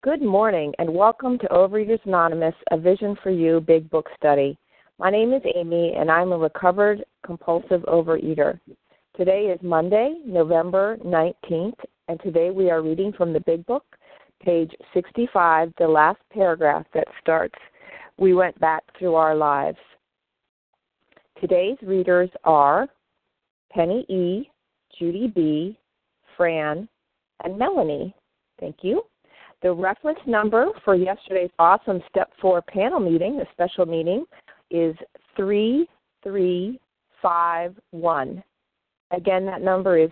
Good morning and welcome to Overeaters Anonymous, A Vision for You Big Book Study. My name is Amy and I'm a recovered compulsive overeater. Today is Monday, November 19th, and today we are reading from the Big Book, page 65, the last paragraph that starts, "We went back through our lives." Today's readers are Penny E., Judy B., Fran, and Melanie. Thank you. The reference number for yesterday's awesome Step 4 panel meeting, the special meeting, is 3351. Again, that number is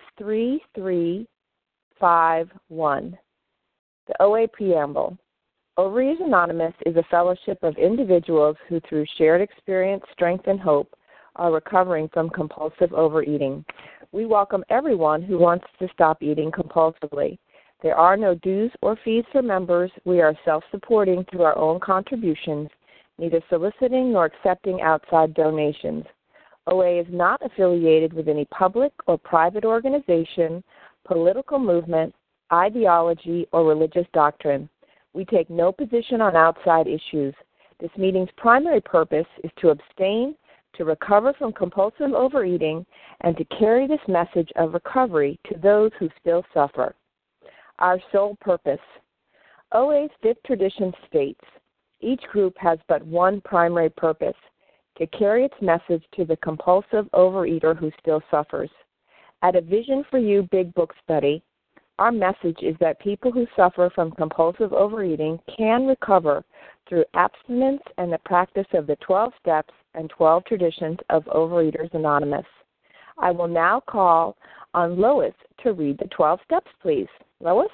3351. The OA Preamble. Overeaters Anonymous is a fellowship of individuals who, through shared experience, strength, and hope, are recovering from compulsive overeating. We welcome everyone who wants to stop eating compulsively. There are no dues or fees for members. We are self-supporting through our own contributions, neither soliciting nor accepting outside donations. OA is not affiliated with any public or private organization, political movement, ideology, or religious doctrine. We take no position on outside issues. This meeting's primary purpose is to abstain, to recover from compulsive overeating, and to carry this message of recovery to those who still suffer. Our sole purpose. OA's fifth tradition states, each group has but one primary purpose, to carry its message to the compulsive overeater who still suffers. At A Vision for You Big Book Study, our message is that people who suffer from compulsive overeating can recover through abstinence and the practice of the 12 steps and 12 traditions of Overeaters Anonymous. I will now call on Lois to read the 12 steps, please. Lois?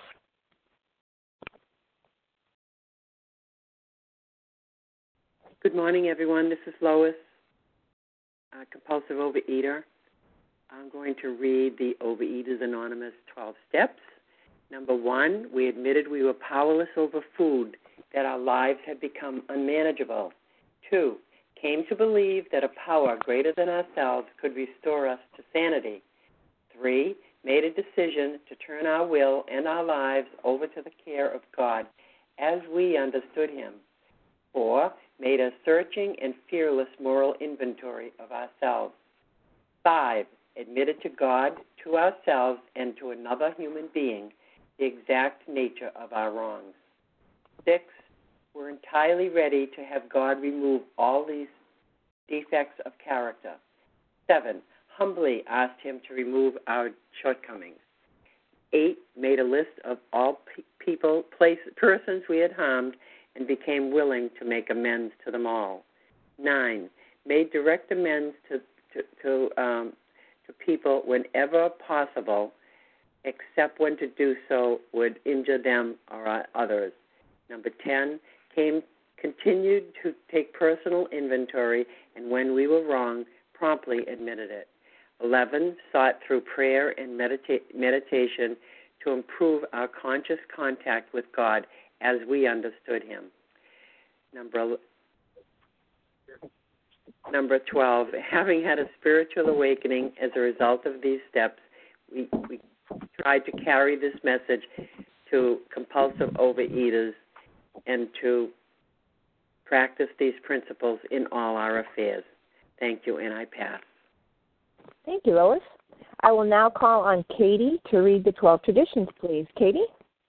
Good morning, everyone. This is Lois, a compulsive overeater. I'm going to read the Overeaters Anonymous 12 steps. Number 1, we admitted we were powerless over food, that our lives had become unmanageable. 2, came to believe that a power greater than ourselves could restore us to sanity. 3, made a decision to turn our will and our lives over to the care of God as we understood Him. 4, made a searching and fearless moral inventory of ourselves. 5, admitted to God, to ourselves, and to another human being the exact nature of our wrongs. 6, were entirely ready to have God remove all these defects of character. 7, humbly asked Him to remove our shortcomings. 8, made a list of all persons we had harmed and became willing to make amends to them all. 9, made direct amends to people whenever possible, except when to do so would injure them or others. Number 10, continued to take personal inventory, and when we were wrong, promptly admitted it. 11, sought through prayer and meditation to improve our conscious contact with God as we understood Him. Number 12, having had a spiritual awakening as a result of these steps, we tried to carry this message to compulsive overeaters and to practice these principles in all our affairs. Thank you, and I pass. Thank you, Lois. I will now call on Katie to read the 12 traditions, please. Katie?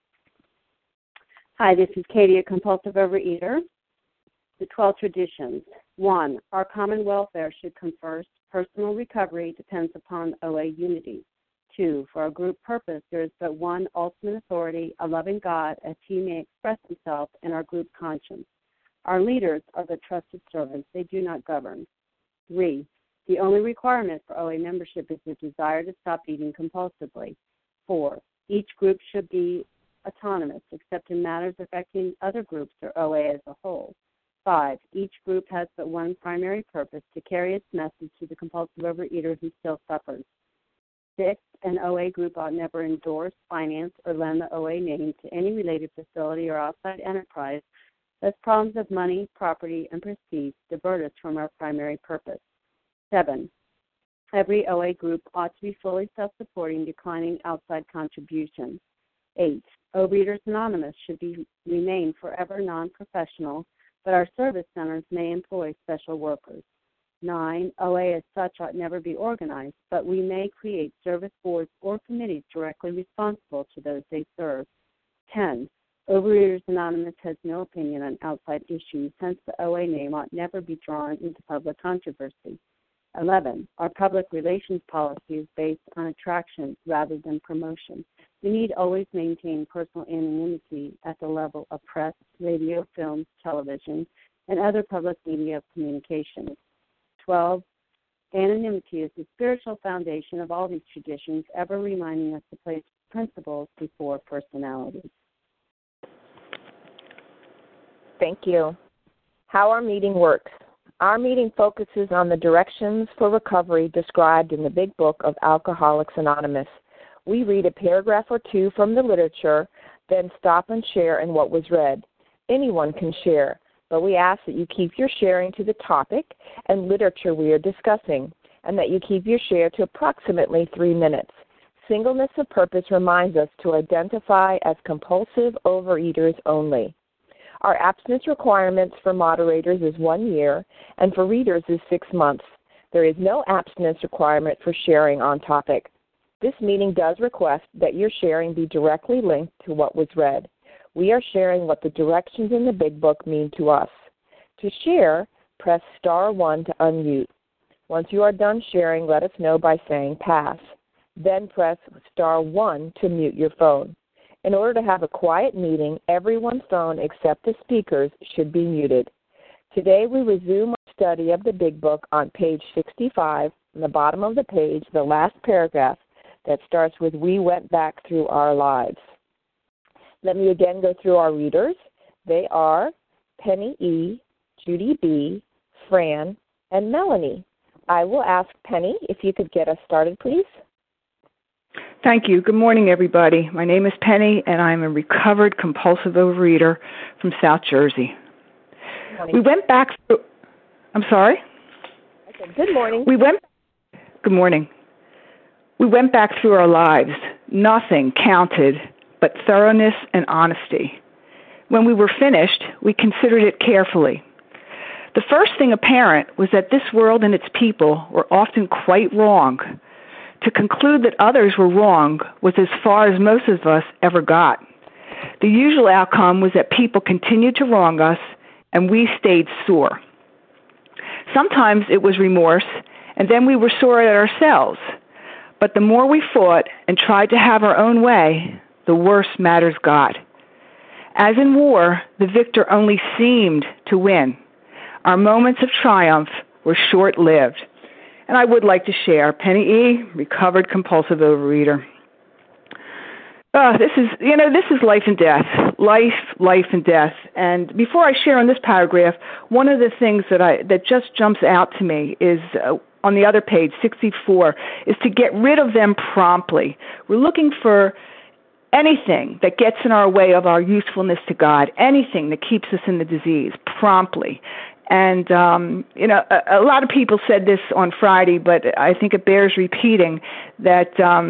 Hi, this is Katie, a compulsive overeater. The 12 traditions. 1, our common welfare should come first. Personal recovery depends upon OA unity. 2, for our group purpose, there is but one ultimate authority, a loving God, as He may express Himself in our group conscience. Our leaders are the trusted servants. They do not govern. 3, the only requirement for OA membership is the desire to stop eating compulsively. 4, each group should be autonomous, except in matters affecting other groups or OA as a whole. 5, each group has but one primary purpose, to carry its message to the compulsive overeater who still suffers. 6, an OA group ought never endorse, finance, or lend the OA name to any related facility or outside enterprise, lest problems of money, property, and prestige divert us from our primary purpose. 7, every OA group ought to be fully self-supporting, declining outside contributions. 8, Overeaters Anonymous should remain forever non-professional, but our service centers may employ special workers. 9, OA as such ought never be organized, but we may create service boards or committees directly responsible to those they serve. 10, Overeaters Anonymous has no opinion on outside issues, hence the OA name ought never be drawn into public controversy. 11, our public relations policy is based on attraction rather than promotion. We need always maintain personal anonymity at the level of press, radio, film, television, and other public media of communication. 12, anonymity is the spiritual foundation of all these traditions, ever reminding us to place principles before personalities. Thank you. How our meeting works. Our meeting focuses on the directions for recovery described in the Big Book of Alcoholics Anonymous. We read a paragraph or two from the literature, then stop and share in what was read. Anyone can share, but we ask that you keep your sharing to the topic and literature we are discussing, and that you keep your share to approximately 3 minutes. Singleness of purpose reminds us to identify as compulsive overeaters only. Our abstinence requirements for moderators is 1 year, and for readers is 6 months. There is no abstinence requirement for sharing on topic. This meeting does request that your sharing be directly linked to what was read. We are sharing what the directions in the Big Book mean to us. To share, press star 1 to unmute. Once you are done sharing, let us know by saying pass. Then press star 1 to mute your phone. In order to have a quiet meeting, everyone's phone except the speaker's should be muted. Today we resume our study of the Big Book on page 65, on the bottom of the page, the last paragraph that starts with, "We went back through our lives." Let me again go through our readers. They are Penny E., Judy B., Fran, and Melanie. I will ask Penny if you could get us started, please. Thank you. Good morning, everybody. My name is Penny, and I'm a recovered compulsive overeater from South Jersey. Good morning. We went back through... I'm sorry? I said good morning. Good morning. We went back through our lives. Nothing counted but thoroughness and honesty. When we were finished, we considered it carefully. The first thing apparent was that this world and its people were often quite wrong. To conclude that others were wrong was as far as most of us ever got. The usual outcome was that people continued to wrong us, and we stayed sore. Sometimes it was remorse, and then we were sore at ourselves. But the more we fought and tried to have our own way, the worse matters got. As in war, the victor only seemed to win. Our moments of triumph were short-lived. And I would like to share. Penny E., recovered compulsive overeater. This is life and death. Life and death. And before I share on this paragraph, one of the things that just jumps out to me is on the other page, 64, is to get rid of them promptly. We're looking for anything that gets in our way of our usefulness to God, anything that keeps us in the disease, promptly. And, a lot of people said this on Friday, but I think it bears repeating that,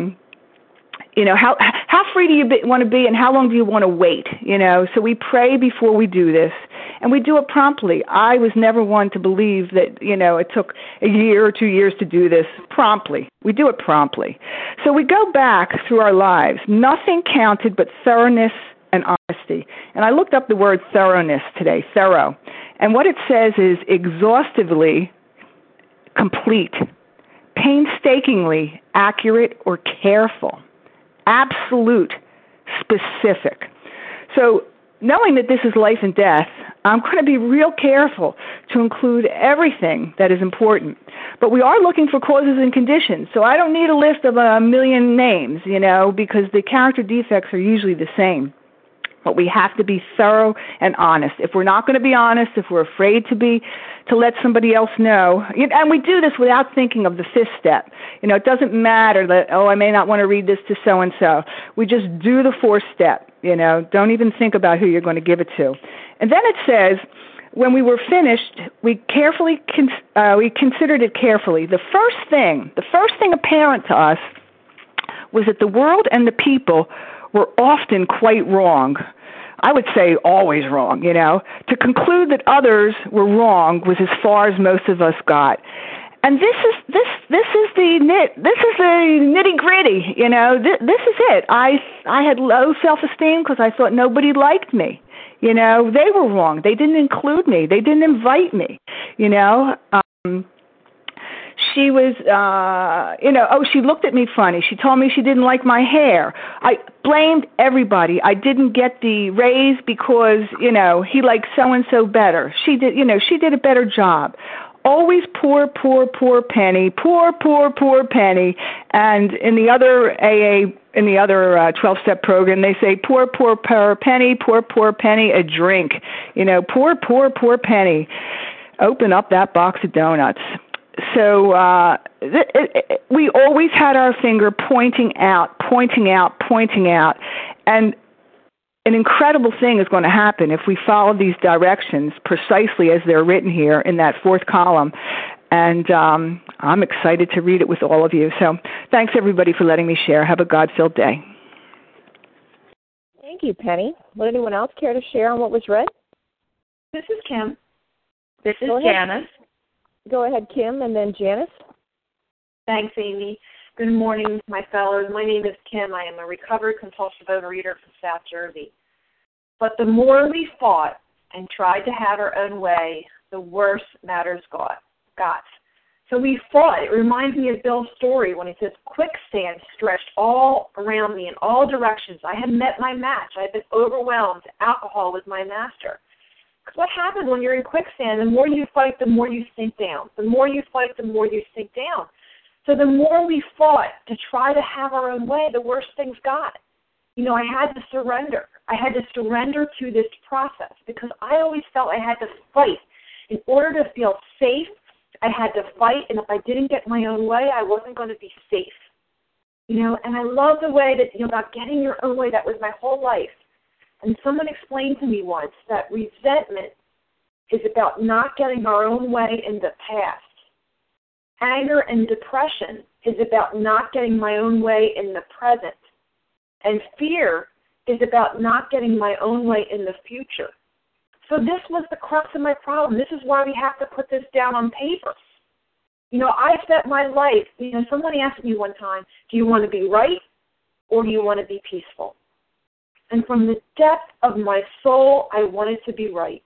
how free do you want to be and how long do you want to wait? So we pray before we do this, and we do it promptly. I was never one to believe that, it took a year or 2 years to do this. Promptly. We do it promptly. So we go back through our lives. Nothing counted but thoroughness and honesty. And I looked up the word thoroughness today, thorough. And what it says is exhaustively complete, painstakingly accurate or careful, absolute, specific. So knowing that this is life and death, I'm going to be real careful to include everything that is important. But we are looking for causes and conditions. So I don't need a list of 1 million names, because the character defects are usually the same. But we have to be thorough and honest. If we're not going to be honest, if we're afraid to let somebody else know, and we do this without thinking of the 5th step. It doesn't matter that, I may not want to read this to so-and-so. We just do the 4th step, Don't even think about who you're going to give it to. And then it says, when we were finished, we considered it carefully. The first thing apparent to us was that the world and the people were often quite wrong. I would say always wrong, you know. To conclude that others were wrong was as far as most of us got. And this is the nitty gritty, you know. This is it. I had low self-esteem because I thought nobody liked me. You know, they were wrong. They didn't include me. They didn't invite me. You know, she was, she looked at me funny. She told me she didn't like my hair. I blamed everybody. I didn't get the raise because, you know, he liked so-and-so better. She did a better job. Always poor Penny, poor Penny. And in the other AA, in the other 12-step program, they say poor Penny, a drink. You know, poor Penny. Open up that box of donuts. So we always had our finger pointing out. And an incredible thing is going to happen if we follow these directions precisely as they're written here in that fourth column. And I'm excited to read it with all of you. So thanks, everybody, for letting me share. Have a God-filled day. Thank you, Penny. Would anyone else care to share on what was read? This is Kim. This is Janice. Go ahead, Kim, and then Janice. Thanks, Amy. Good morning, my fellows. My name is Kim. I am a recovered compulsive overeater from South Jersey. But the more we fought and tried to have our own way, the worse matters got. So we fought. It reminds me of Bill's story when he says, quicksand stretched all around me in all directions. I had met my match. I had been overwhelmed. Alcohol was my master. Because what happens when you're in quicksand, the more you fight, the more you sink down. The more you fight, the more you sink down. So the more we fought to try to have our own way, the worse things got. You know, I had to surrender. I had to surrender to this process because I always felt I had to fight. In order to feel safe, I had to fight, and if I didn't get my own way, I wasn't going to be safe. You know, and I love the way that, you know, about getting your own way, that was my whole life. And someone explained to me once that resentment is about not getting our own way in the past. Anger and depression is about not getting my own way in the present. And fear is about not getting my own way in the future. So this was the crux of my problem. This is why we have to put this down on paper. You know, I spent my life, you know, somebody asked me one time, do you want to be right or do you want to be peaceful? And from the depth of my soul, I wanted to be right.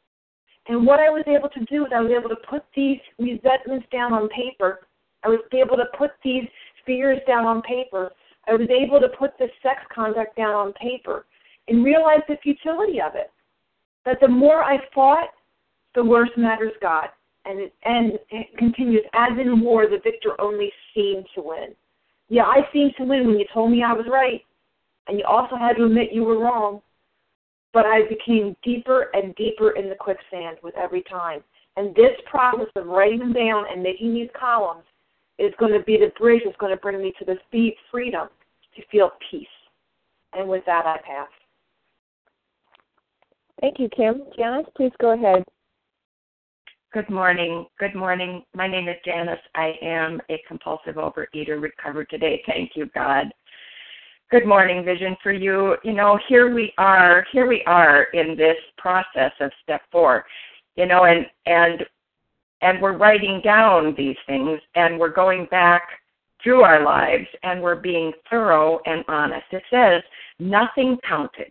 And what I was able to do is I was able to put these resentments down on paper. I was able to put these fears down on paper. I was able to put this sex conduct down on paper and realize the futility of it. That the more I fought, the worse matters got. And it continues. As in war, the victor only seemed to win. Yeah, I seemed to win when you told me I was right. And you also had to admit you were wrong. But I became deeper and deeper in the quicksand with every time. And this process of writing them down and making these columns is going to be the bridge that's going to bring me to the freedom to feel peace. And with that, I pass. Thank you, Kim. Janice, please go ahead. Good morning. Good morning. My name is Janice. I am a compulsive overeater recovered today. Thank you, God. Good morning, Vision for You. You know, here we are in this process of step 4, you know, and we're writing down these things and we're going back through our lives and we're being thorough and honest. It says nothing counted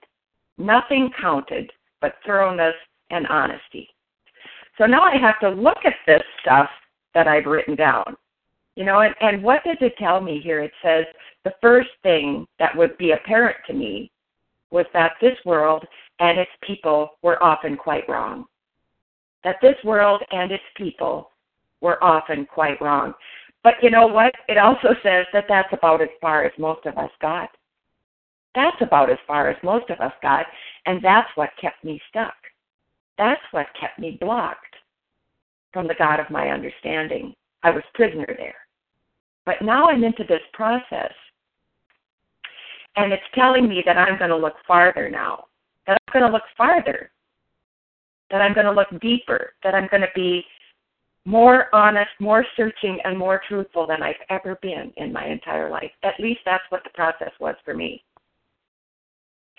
but thoroughness and honesty. So now I have to look at this stuff that I've written down, you know, and what does it tell me here? It says the first thing that would be apparent to me was that this world and its people were often quite wrong. That this world and its people were often quite wrong. But you know what? It also says that that's about as far as most of us got. That's about as far as most of us got, and that's what kept me stuck. That's what kept me blocked from the God of my understanding. I was prisoner there. But now I'm into this process, and it's telling me that I'm going to look farther now, that I'm going to look farther, that I'm going to look deeper, that I'm going to be more honest, more searching, and more truthful than I've ever been in my entire life. At least that's what the process was for me.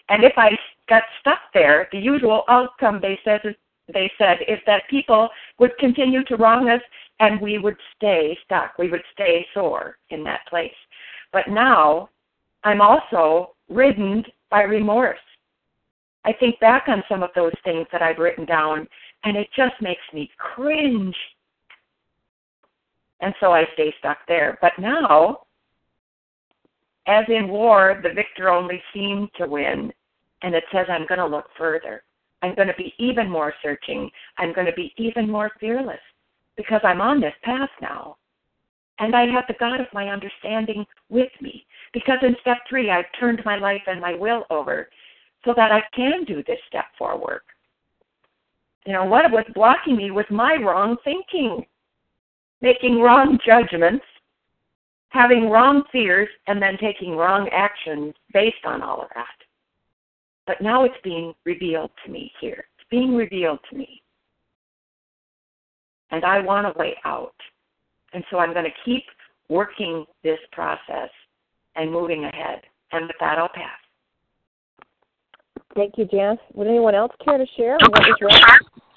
And if I got stuck there, the usual outcome, they said, is that people would continue to wrong us and we would stay stuck. We would stay sore in that place. But now I'm also ridden by remorse. I think back on some of those things that I've written down, and it just makes me cringe. And so I stay stuck there. But now, as in war, the victor only seemed to win, and it says I'm going to look further. I'm going to be even more searching. I'm going to be even more fearless because I'm on this path now. And I have the God of my understanding with me because in step 3, I've turned my life and my will over so that I can do this step forward. You know, what was blocking me was my wrong thinking, making wrong judgments, having wrong fears, and then taking wrong actions based on all of that. But now it's being revealed to me here. It's being revealed to me. And I want a way out. And so I'm going to keep working this process and moving ahead. And with that, I'll pass. Thank you, Janice. Would anyone else care to share on what was read?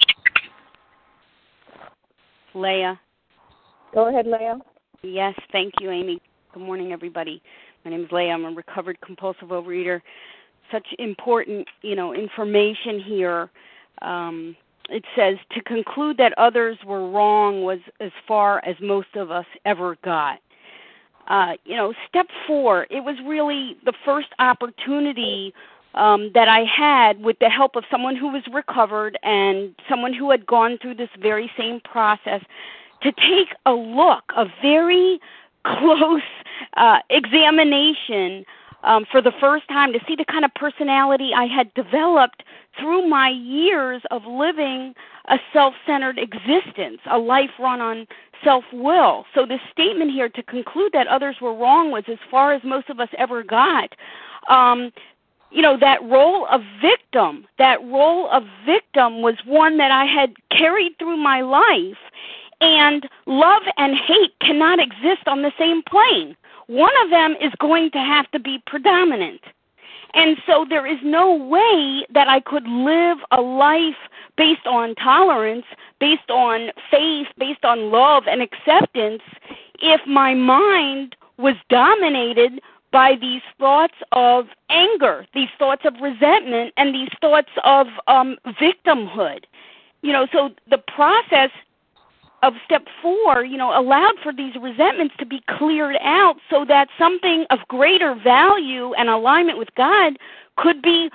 Leah. Go ahead, Leah. Yes, thank you, Amy. Good morning, everybody. My name is Leah. I'm a recovered compulsive overeater. Such important, information here. It says, to conclude that others were wrong was as far as most of us ever got. Step 4, it was really the first opportunity that I had with the help of someone who was recovered and someone who had gone through this very same process to take a look, a very close examination for the first time to see the kind of personality I had developed through my years of living a self-centered existence, a life run on self-will. So this statement here, to conclude that others were wrong, was as far as most of us ever got. That role of victim was one that I had carried through my life, and love and hate cannot exist on the same plane. One of them is going to have to be predominant. And so there is no way that I could live a life based on tolerance, based on faith, based on love and acceptance if my mind was dominated by these thoughts of anger, these thoughts of resentment, and these thoughts of victimhood. So the process of step 4, allowed for these resentments to be cleared out so that something of greater value and alignment with God could be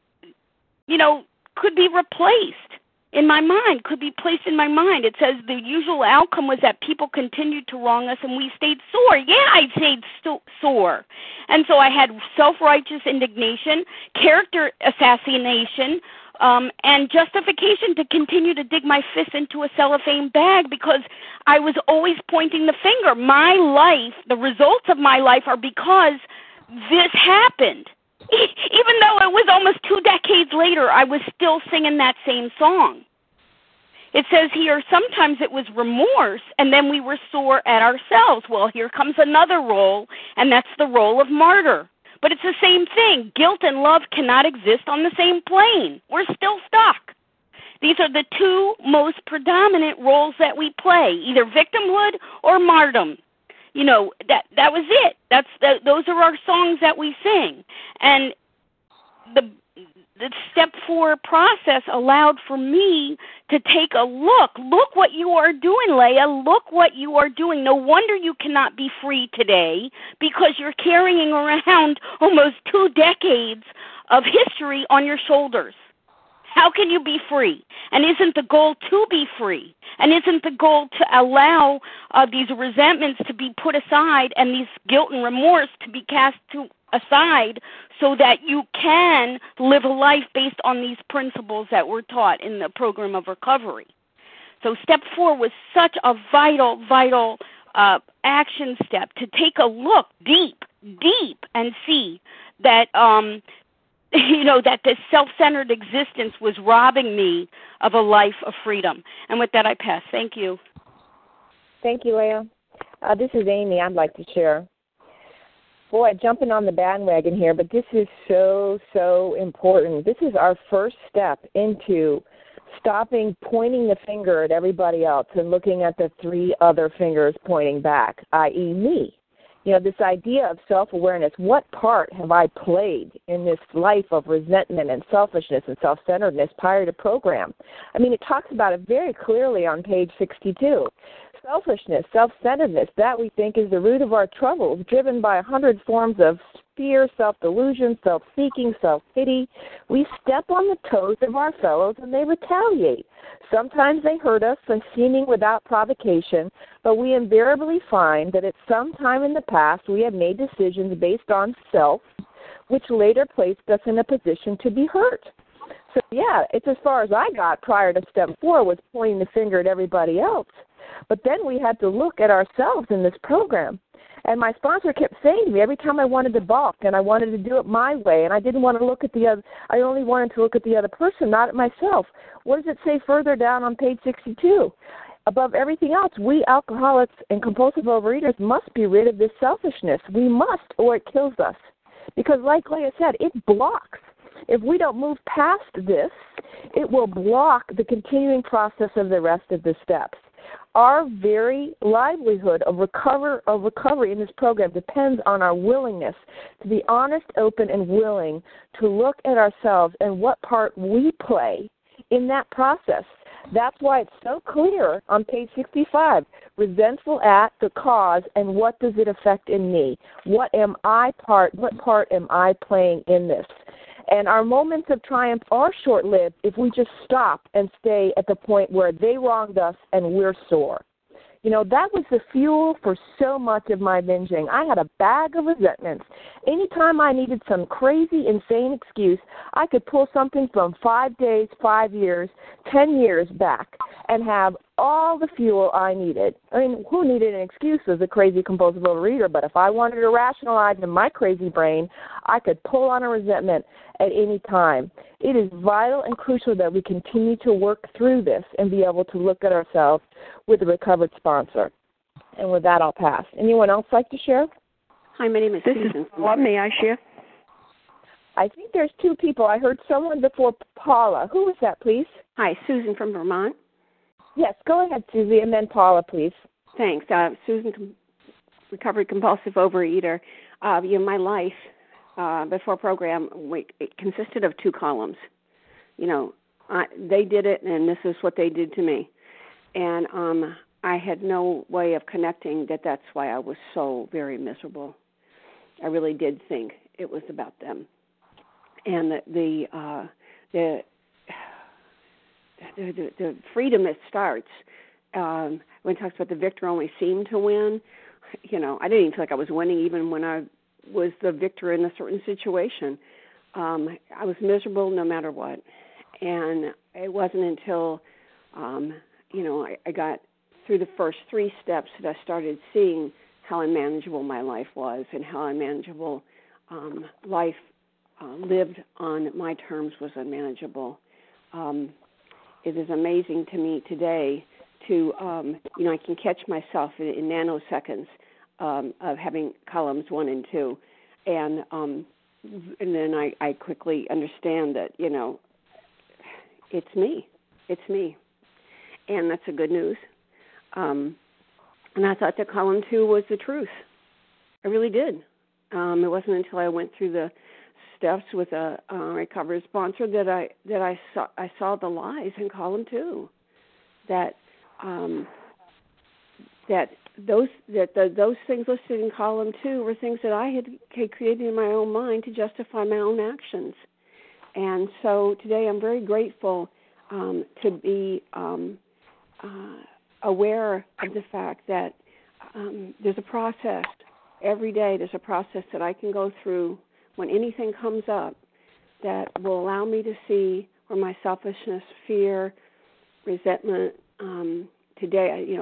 replaced in my mind, could be placed in my mind. It says the usual outcome was that people continued to wrong us and we stayed sore. Yeah, I stayed sore. And so I had self-righteous indignation, character assassination, and justification to continue to dig my fist into a cellophane bag because I was always pointing the finger. My life, the results of my life are because this happened. Even though it was almost 2 decades later, I was still singing that same song. It says here, sometimes it was remorse, and then we were sore at ourselves. Well, here comes another role, and that's the role of martyr. But it's the same thing. Guilt and love cannot exist on the same plane. We're still stuck. These are the 2 most predominant roles that we play, either victimhood or martyrdom. That was it. Those are our songs that we sing. And the step 4 process allowed for me to take a look. Look what you are doing, Leah. Look what you are doing. No wonder you cannot be free today because you're carrying around almost 2 decades of history on your shoulders. How can you be free? And isn't the goal to be free? And isn't the goal to allow these resentments to be put aside and these guilt and remorse to be cast aside so that you can live a life based on these principles that we're taught in the program of recovery? So step 4 was such a vital action step to take a look deep and see that that this self-centered existence was robbing me of a life of freedom. And with that, I pass. Thank you. Thank you, Leah. This is Amy. I'd like to share. Boy, jumping on the bandwagon here, but this is so, so important. This is our first step into stopping pointing the finger at everybody else and looking at the three other fingers pointing back, i.e. me. You know, this idea of self-awareness, what part have I played in this life of resentment and selfishness and self-centeredness prior to program? I mean, it talks about it very clearly on page 62. Selfishness, self-centeredness, that we think is the root of our troubles, driven by 100 forms of fear, self-delusion, self-seeking, self-pity. We step on the toes of our fellows and they retaliate. Sometimes they hurt us, seeming without provocation, but we invariably find that at some time in the past we have made decisions based on self, which later placed us in a position to be hurt. So, yeah, it's as far as I got prior to step 4 was pointing the finger at everybody else. But then we had to look at ourselves in this program. And my sponsor kept saying to me every time I wanted to balk and I wanted to do it my way and I didn't want to look at the other, I only wanted to look at the other person, not at myself. What does it say further down on page 62? Above everything else, we alcoholics and compulsive overeaters must be rid of this selfishness. We must, or it kills us. Because like Leah said, it blocks. If we don't move past this, it will block the continuing process of the rest of the steps. Our very livelihood of recovery in this program depends on our willingness to be honest, open, and willing to look at ourselves and what part we play in that process. That's why it's so clear on page 65, resentful at the cause and what does it affect in me? What part am I playing in this? And our moments of triumph are short-lived if we just stop and stay at the point where they wronged us and we're sore. You know, that was the fuel for so much of my binging. I had a bag of resentments. Anytime I needed some crazy, insane excuse, I could pull something from 5 days, 5 years, 10 years back and have all the fuel I needed. I mean, who needed an excuse as a crazy compulsive overeater? But if I wanted to rationalize in my crazy brain, I could pull on a resentment at any time. It is vital and crucial that we continue to work through this and be able to look at ourselves with a recovered sponsor. And with that, I'll pass. Anyone else like to share? Hi, my name is Susan. What may I share? I think there's 2 people. I heard someone before Paula. Who was that, please? Hi, Susan from Vermont. Yes, go ahead, Susie, and then Paula, please. Thanks. Susan, recovered compulsive overeater. My life before program, it consisted of 2 columns. You know, they did it, and this is what they did to me. And I had no way of connecting that that's why I was so very miserable. I really did think it was about them. And the freedom that starts when it talks about the victor only seemed to win. You know, I didn't even feel like I was winning even when I was the victor in a certain situation. I was miserable no matter what. And it wasn't until, I got through the first 3 steps that I started seeing how unmanageable my life was and how unmanageable life lived on my terms was unmanageable. It is amazing to me today to, I can catch myself in nanoseconds of having columns 1 and 2. And then I quickly understand that, it's me. It's me. And that's the good news. And I thought that column 2 was the truth. I really did. It wasn't until I went through the steps with a recovery sponsor that I saw the lies in column 2. That those things listed in column 2 were things that I had created in my own mind to justify my own actions. And so today I'm very grateful to be aware of the fact that there's a process. Every day there's a process that I can go through when anything comes up that will allow me to see where my selfishness, fear, resentment, today,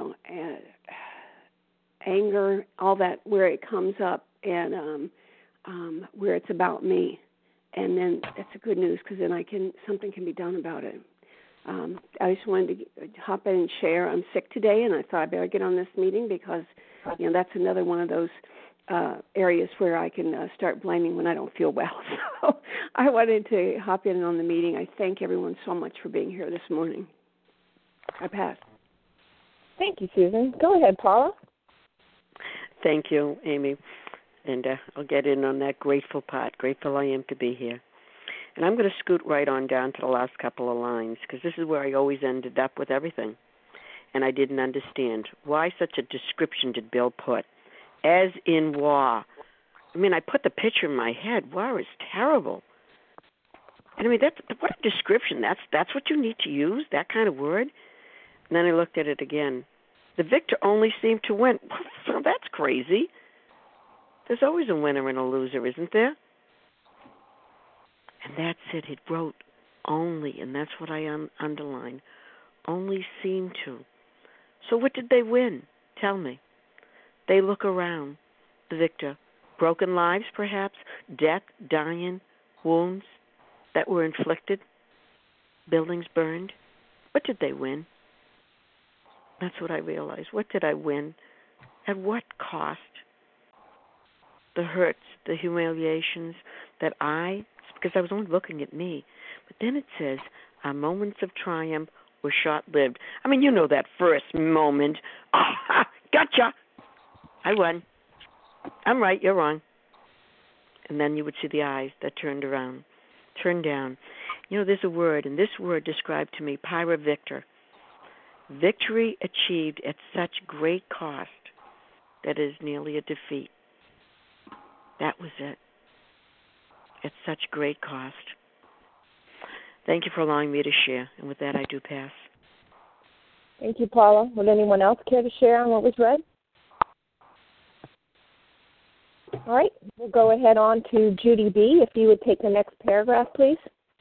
anger, all that, where it comes up and where it's about me. And then that's the good news because then something can be done about it. I just wanted to hop in and share. I'm sick today, and I thought I better get on this meeting because, that's another one of those areas where I can start blaming when I don't feel well. So I wanted to hop in on the meeting. I thank everyone so much for being here this morning. I pass. Thank you, Susan. Go ahead, Paula. Thank you, Amy. And I'll get in on that grateful part. Grateful I am to be here. And I'm going to scoot right on down to the last couple of lines, because this is where I always ended up with everything. And I didn't understand. Why such a description did Bill put? As in war. I mean, I put the picture in my head. War is terrible. And I mean, what a description. That's what you need to use, that kind of word? And then I looked at it again. The victor only seemed to win. Well, that's crazy. There's always a winner and a loser, isn't there? And that's it. It wrote only, and that's what I underlined. Only seemed to. So what did they win? Tell me. They look around. The victor. Broken lives, perhaps? Death, dying, wounds that were inflicted? Buildings burned? What did they win? That's what I realized. What did I win? At what cost? The hurts, the humiliations that because I was only looking at me. But then it says, our moments of triumph were short-lived. I mean, you know that first moment. Oh, gotcha. I won. I'm right, you're wrong. And then you would see the eyes that turned down. You know, there's a word, and this word described to me, Pyra Victor. Victory achieved at such great cost that is nearly a defeat. That was it. At such great cost. Thank you for allowing me to share. And with that, I do pass. Thank you, Paula. Would anyone else care to share on what was read? All right. We'll go ahead on to Judy B. If you would take the next paragraph, please.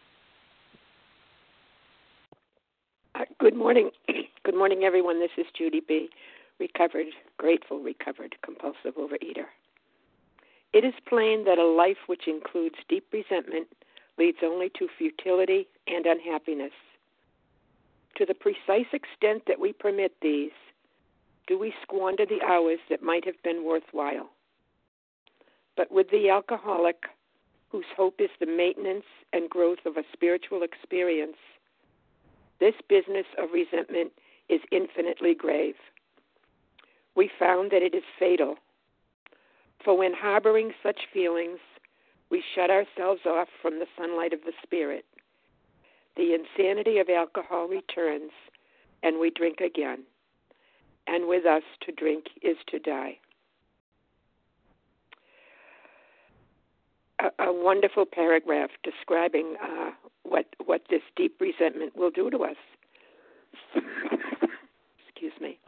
Good morning. Good morning, everyone. This is Judy B., grateful, recovered, compulsive overeater. It is plain that a life which includes deep resentment leads only to futility and unhappiness. To the precise extent that we permit these, do we squander the hours that might have been worthwhile. But with the alcoholic, whose hope is the maintenance and growth of a spiritual experience, this business of resentment is infinitely grave. We found that it is fatal. For when harboring such feelings, we shut ourselves off from the sunlight of the Spirit. The insanity of alcohol returns, and we drink again. And with us, to drink is to die. A wonderful paragraph describing what this deep resentment will do to us. Excuse me.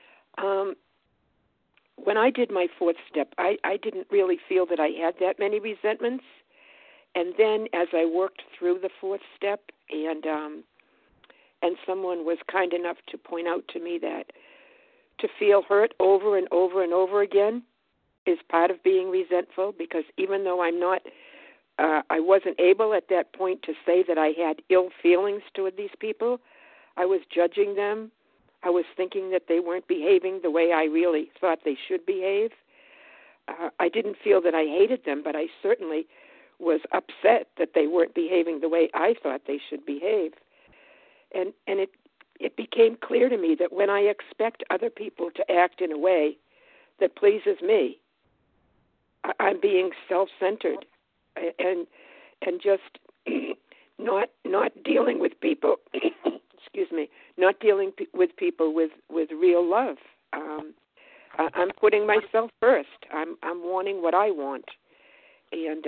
When I did my fourth step, I didn't really feel that I had that many resentments. And then as I worked through the fourth step, and someone was kind enough to point out to me that to feel hurt over and over and over again is part of being resentful, because even though I wasn't able at that point to say that I had ill feelings toward these people, I was judging them. I was thinking that they weren't behaving the way I really thought they should behave. I didn't feel that I hated them, but I certainly was upset that they weren't behaving the way I thought they should behave. And it became clear to me that when I expect other people to act in a way that pleases me, I'm being self-centered and just not dealing with people. Excuse me, not dealing with people with real love. I'm putting myself first. I'm wanting what I want, and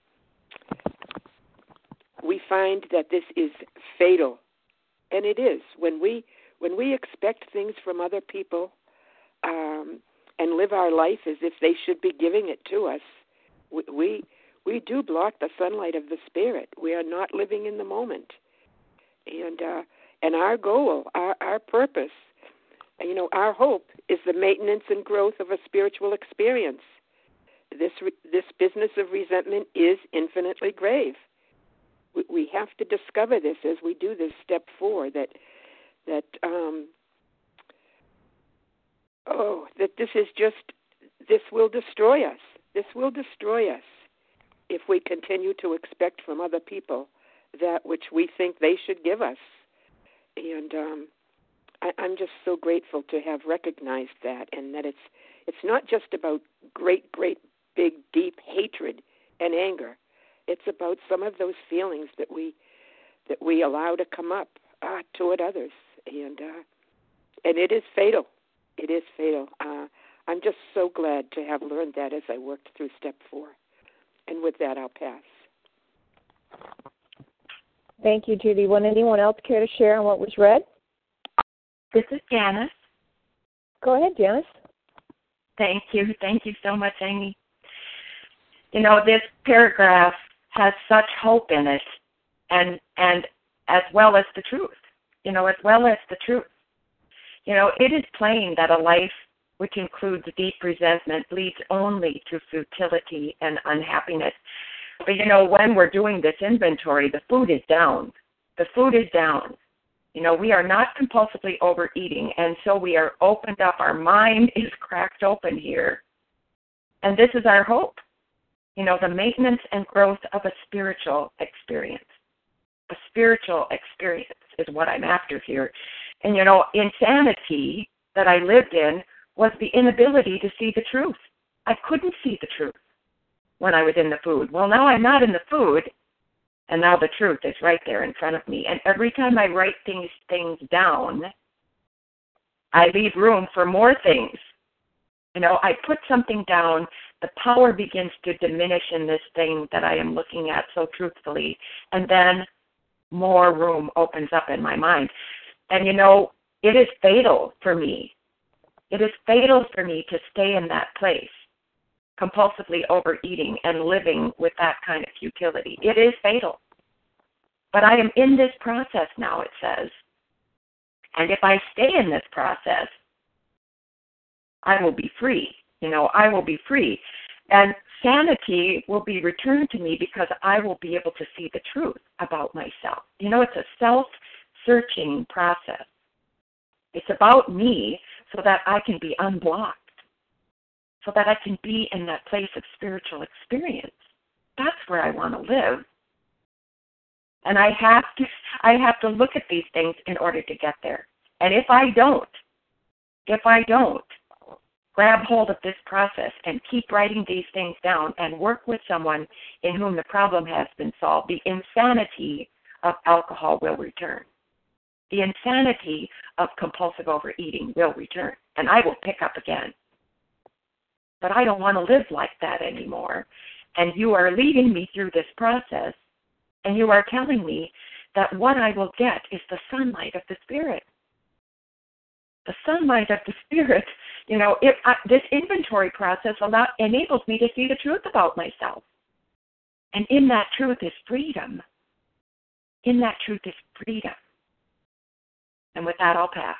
we find that this is fatal, and it is when we expect things from other people. And live our life as if they should be giving it to us, we do block the sunlight of the Spirit. We are not living in the moment. And our goal, our purpose, our hope is the maintenance and growth of a spiritual experience. This business of resentment is infinitely grave. We have to discover this as we do this step 4, that this this will destroy us. This will destroy us if we continue to expect from other people that which we think they should give us. And I'm just so grateful to have recognized that, and that it's not just about great, big, deep hatred and anger. It's about some of those feelings that we allow to come up toward others, and it is fatal. It is fatal. I'm just so glad to have learned that as I worked through step 4. And with that, I'll pass. Thank you, Judy. Would anyone else care to share on what was read? This is Janice. Go ahead, Janice. Thank you. Thank you so much, Amy. You know, this paragraph has such hope in it, and as well as the truth. You know, as well as the truth. You know, it is plain that a life which includes deep resentment leads only to futility and unhappiness. But, you know, when we're doing this inventory, the food is down. The food is down. You know, we are not compulsively overeating, and so we are opened up. Our mind is cracked open here. And this is our hope. You know, the maintenance and growth of a spiritual experience. A spiritual experience is what I'm after here. And, you know, insanity that I lived in was the inability to see the truth. I couldn't see the truth when I was in the food. Well, now I'm not in the food, and now the truth is right there in front of me. And every time I write things down, I leave room for more things. You know, I put something down, the power begins to diminish in this thing that I am looking at so truthfully, and then more room opens up in my mind. And, you know, it is fatal for me. It is fatal for me to stay in that place, compulsively overeating and living with that kind of futility. It is fatal. But I am in this process now, it says. And if I stay in this process, I will be free. You know, I will be free. And sanity will be returned to me because I will be able to see the truth about myself. You know, it's a self-searching process. It's about me so that I can be unblocked, so that I can be in that place of spiritual experience. That's where I want to live. And I have to look at these things in order to get there. And if I don't grab hold of this process and keep writing these things down and work with someone in whom the problem has been solved, the insanity of alcohol will return. The insanity of compulsive overeating will return, and I will pick up again. But I don't want to live like that anymore. And you are leading me through this process, and you are telling me that what I will get is the sunlight of the Spirit. The sunlight of the Spirit, you know, this inventory process enables me to see the truth about myself. And in that truth is freedom. In that truth is freedom. And with that, I'll pass.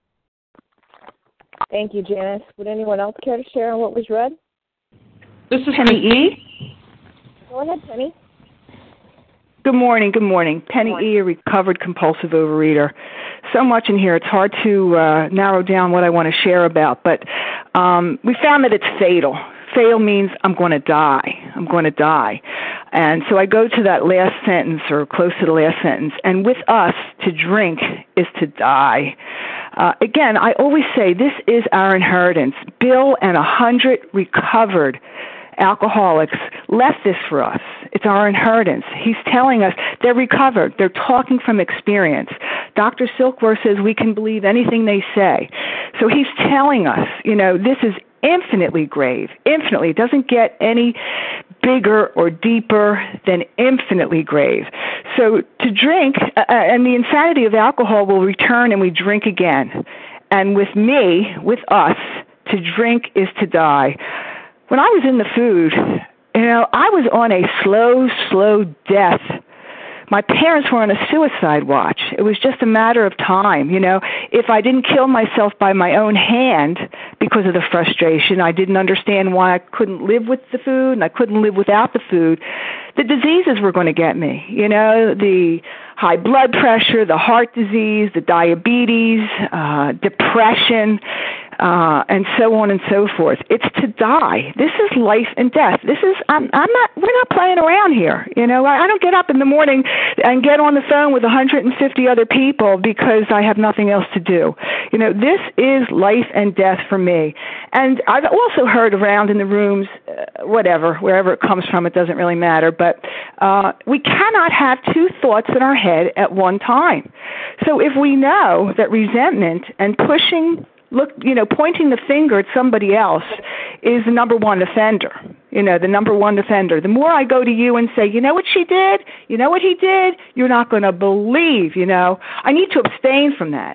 Thank you, Janice. Would anyone else care to share on what was read? This is Penny E. Go ahead, Penny. Good morning. Penny E., a recovered compulsive overeater. So much in here, it's hard to narrow down what I want to share about, but we found that it's fatal. Fatal means I'm going to die. And so I go to that last sentence, or close to the last sentence, and with us, to drink is to die. Again, I always say this is our inheritance. Bill and 100 recovered alcoholics left this for us. It's our inheritance. He's telling us they're recovered. They're talking from experience. Dr. Silkworth says we can believe anything they say. So he's telling us, you know, this is infinitely grave. Infinitely. It doesn't get any bigger or deeper than infinitely grave. So to drink, and the insanity of alcohol will return and we drink again. And with me, with us, to drink is to die. When I was in the food, you know, I was on a slow death. My parents were on a suicide watch. It was just a matter of time, you know. If I didn't kill myself by my own hand because of the frustration, I didn't understand why I couldn't live with the food and I couldn't live without the food, the diseases were going to get me, you know, the high blood pressure, the heart disease, the diabetes, depression. and so on and so forth. It's to die. This is life and death. This is, we're not playing around here. I don't get up in the morning and get on the phone with 150 other people because I have nothing else to do. This is life and death for me. And I've also heard around in the rooms, wherever it comes from, it doesn't really matter, but we cannot have two thoughts in our head at one time. So if we know that resentment and pointing the finger at somebody else is the number one offender, the number one offender. The more I go to you and say, you know what she did? You know what he did? You're not going to believe, I need to abstain from that.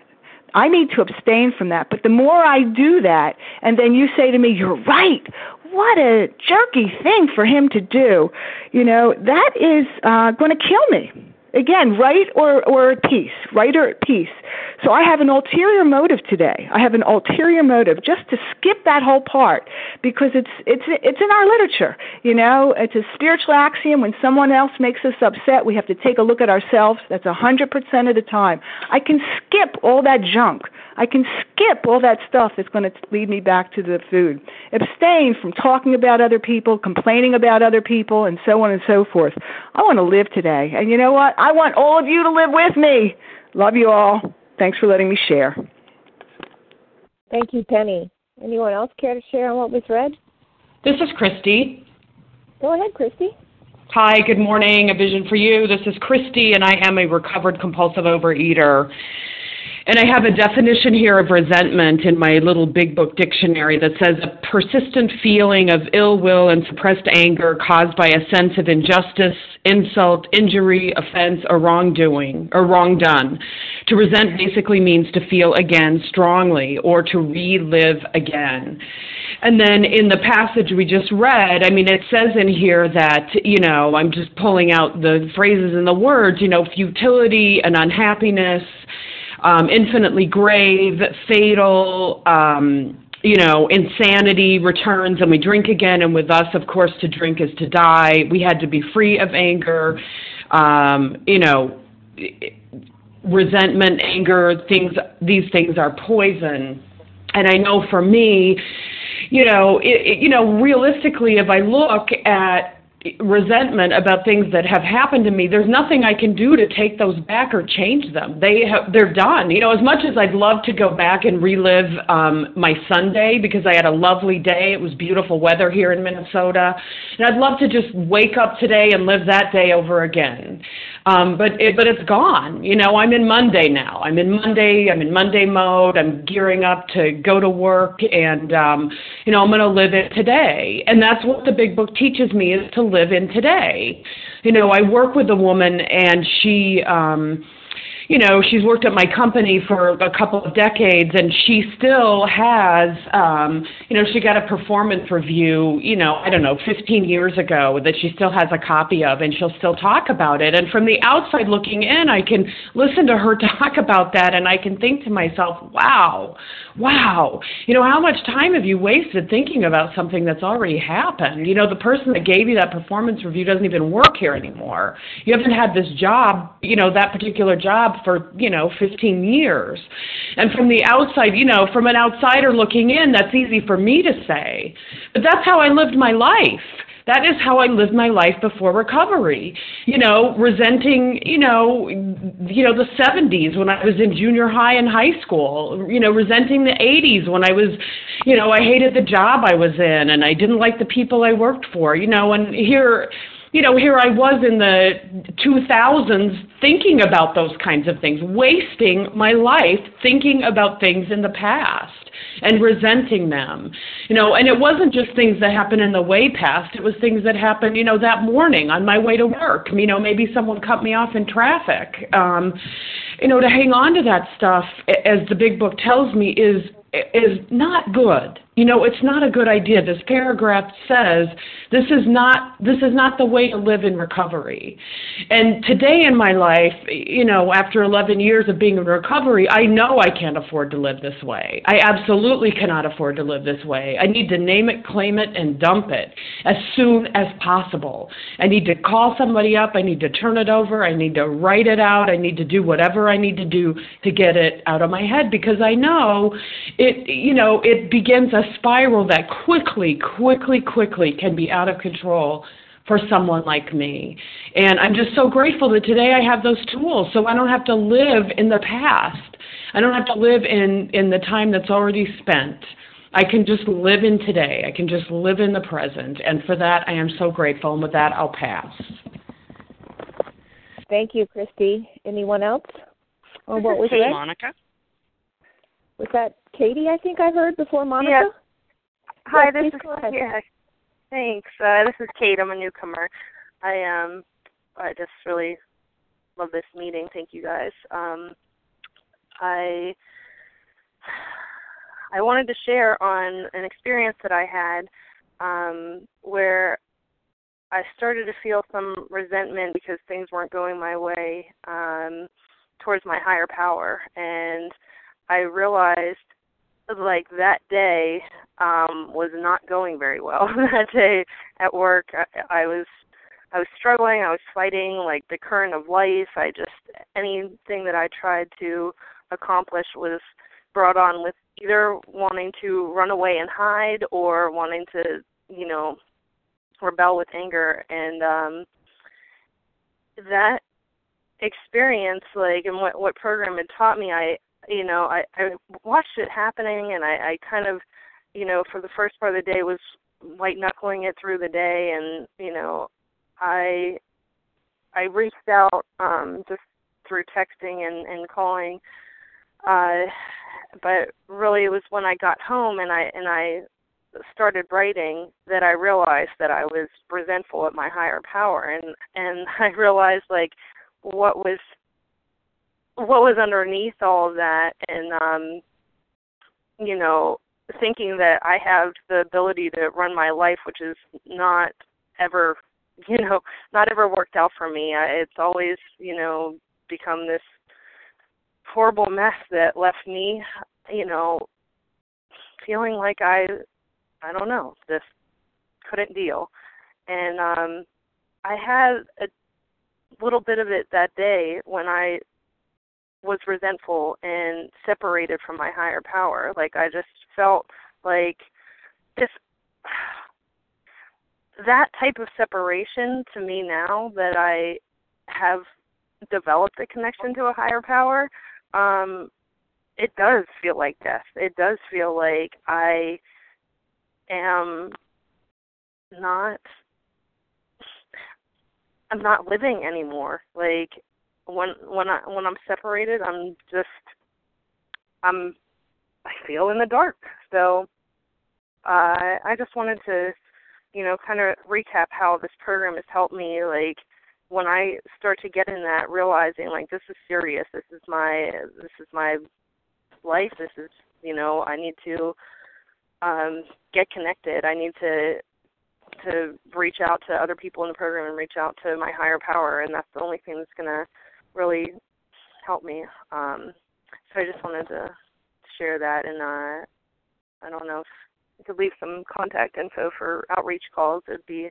But the more I do that, and then you say to me, you're right, what a jerky thing for him to do, that is going to kill me. Again, right or peace, right or peace. So I have an ulterior motive today. Just to skip that whole part because it's in our literature. It's a spiritual axiom. When someone else makes us upset, we have to take a look at ourselves. That's 100% of the time. I can skip all that junk. I can skip all that stuff that's going to lead me back to the food. Abstain from talking about other people, complaining about other people, and so on and so forth. I want to live today. And you know what? I want all of you to live with me. Love you all. Thanks for letting me share. Thank you, Penny. Anyone else care to share on what was read? This is Christy. Go ahead, Christy. Hi, good morning. A Vision for You. This is Christy, and I am a recovered compulsive overeater. And I have a definition here of resentment in my little big book dictionary that says a persistent feeling of ill will and suppressed anger caused by a sense of injustice, insult, injury, offense, or wrongdoing, or wrong done. To resent basically means to feel again strongly or to relive again. And then in the passage we just read, it says in here that, I'm just pulling out the phrases and the words, futility and unhappiness, infinitely grave, fatal, insanity returns, and we drink again. And with us, of course, to drink is to die. We had to be free of anger, resentment, anger, these things are poison. And I know for me, realistically, if I look at resentment about things that have happened to me, there's nothing I can do to take those back or change them. They're done. As much as I'd love to go back and relive my Sunday because I had a lovely day. It was beautiful weather here in Minnesota. And I'd love to just wake up today and live that day over again. But it's gone. I'm in Monday now. I'm in Monday mode. I'm gearing up to go to work and, I'm going to live it today. And that's what the big book teaches me, is to live in today. I work with a woman and she, she's worked at my company for a couple of decades, and she still has, she got a performance review, 15 years ago that she still has a copy of, and she'll still talk about it. And from the outside looking in, I can listen to her talk about that, and I can think to myself, wow, how much time have you wasted thinking about something that's already happened? The person that gave you that performance review doesn't even work here anymore. You haven't had this job, that particular job for, 15 years. And from the outside, from an outsider looking in, that's easy for me to say. But that's how I lived my life. That is how I lived my life before recovery. Resenting, the 70s when I was in junior high and high school. Resenting the 80s when I was, I hated the job I was in and I didn't like the people I worked for. And here I was in the 2000s thinking about those kinds of things, wasting my life thinking about things in the past and resenting them. And it wasn't just things that happened in the way past. It was things that happened, that morning on my way to work. Maybe someone cut me off in traffic. To hang on to that stuff, as the big book tells me, is not good. it's not a good idea. This paragraph says this is not the way to live in recovery. And today in my life, after 11 years of being in recovery, I know I can't afford to live this way. I absolutely cannot afford to live this way. I need to name it, claim it, and dump it as soon as possible. I need to call somebody up. I need to turn it over. I need to write it out. I need to do whatever I need to do to get it out of my head, because I know it begins a spiral that quickly can be out of control for someone like me. And I'm just so grateful that today I have those tools, so I don't have to live in the past. I don't have to live in the time that's already spent. I can just live in today. I can just live in the present. And for that, I am so grateful. And with that, I'll pass. Thank you, Christy. Anyone else? Or what was that? Monica. Was that Katie, I think I heard before Monica? Yeah. Hi, yes, this is thanks. This is Kate. I'm a newcomer. I just really love this meeting. Thank you guys. I wanted to share on an experience that I had where I started to feel some resentment because things weren't going my way towards my higher power, and I realized that day was not going very well. That day at work, I was struggling. I was fighting the current of life. Anything that I tried to accomplish was brought on with either wanting to run away and hide or wanting to, rebel with anger. And that experience, and what program had taught me, I watched it happening, and I kind of, for the first part of the day was white-knuckling it through the day, and, I reached out just through texting and calling, but really it was when I got home and I started writing that I realized that I was resentful at my higher power, and I realized what was underneath all of that, and thinking that I have the ability to run my life, which is not ever worked out for me. It's always become this horrible mess that left me feeling like I don't know, just couldn't deal. And I had a little bit of it that day when I was resentful and separated from my higher power. I just felt like that type of separation to me, now that I have developed a connection to a higher power, it does feel like death. It does feel like I am I'm not living anymore. When I'm separated, I feel in the dark. So I just wanted to, kind of recap how this program has helped me. When I start to get in that, realizing this is serious. This is my life. This is, I need to get connected. I need to reach out to other people in the program and reach out to my higher power, and that's the only thing that's going to really help me. So I just wanted to share that, and I don't know if you could leave some contact info for outreach calls. It'd be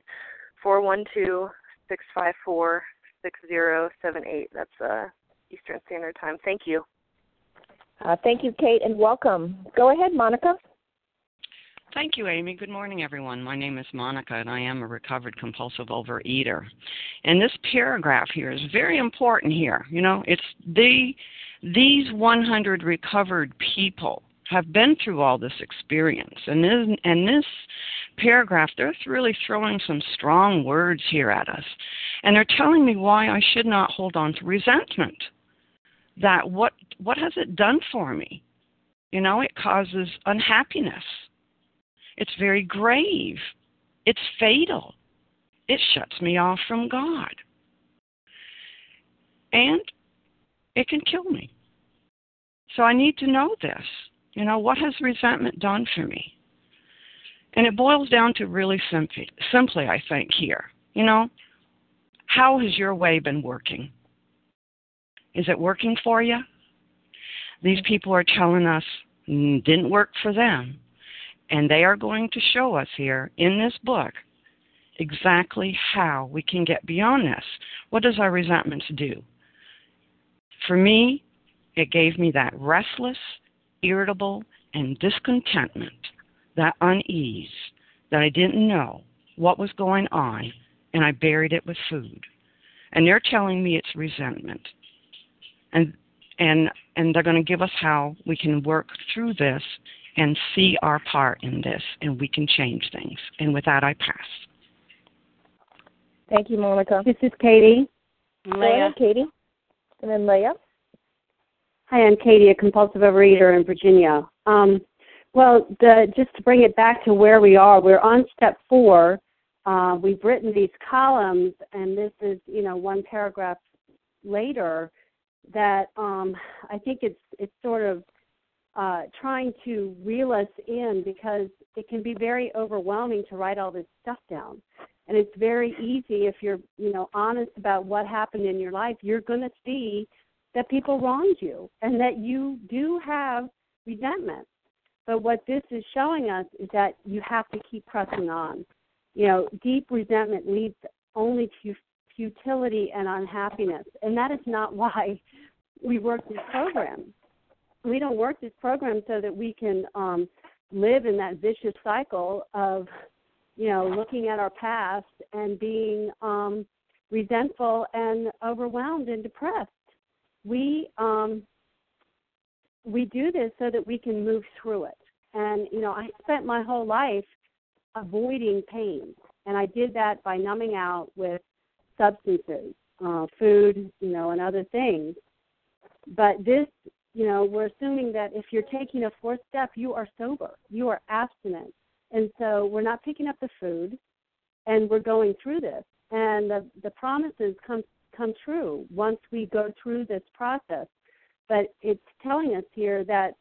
412-654-6078. That's Eastern Standard Time. Thank you. Thank you, Kate, and welcome. Go ahead, Monica. Thank you, Amy. Good morning, everyone. My name is Monica, and I am a recovered compulsive overeater. And this paragraph here is very important here. It's these 100 recovered people have been through all this experience. And this paragraph, they're really throwing some strong words here at us. And they're telling me why I should not hold on to resentment. That what has it done for me? It causes unhappiness. It's very grave. It's fatal. It shuts me off from God. And it can kill me. So I need to know this. What has resentment done for me? And it boils down to really simply, I think, here. How has your way been working? Is it working for you? These people are telling us it didn't work for them. And they are going to show us here in this book exactly how we can get beyond this. What does our resentments do? For me, it gave me that restless, irritable, and discontentment, that unease, that I didn't know what was going on, and I buried it with food. And they're telling me it's resentment. And they're going to give us how we can work through this and see our part in this, and we can change things. And with that, I pass. Thank you, Monica. This is Katie. Leah. Katie. And then Leah. Hi, I'm Katie, a compulsive overeater in Virginia. Just to bring it back to where we are, we're on step 4. We've written these columns, and this is, one paragraph later that I think it's sort of trying to reel us in, because it can be very overwhelming to write all this stuff down. And it's very easy, if you're, honest about what happened in your life, you're going to see that people wronged you and that you do have resentment. But what this is showing us is that you have to keep pressing on. Deep resentment leads only to futility and unhappiness. And that is not why we work this program. We don't work this program so that we can live in that vicious cycle of, looking at our past and being resentful and overwhelmed and depressed. We do this so that we can move through it. And, I spent my whole life avoiding pain, and I did that by numbing out with substances, food, and other things. But this, we're assuming that if you're taking a 4th step, you are sober, you are abstinent. And so we're not picking up the food, and we're going through this. And the promises come true once we go through this process. But it's telling us here that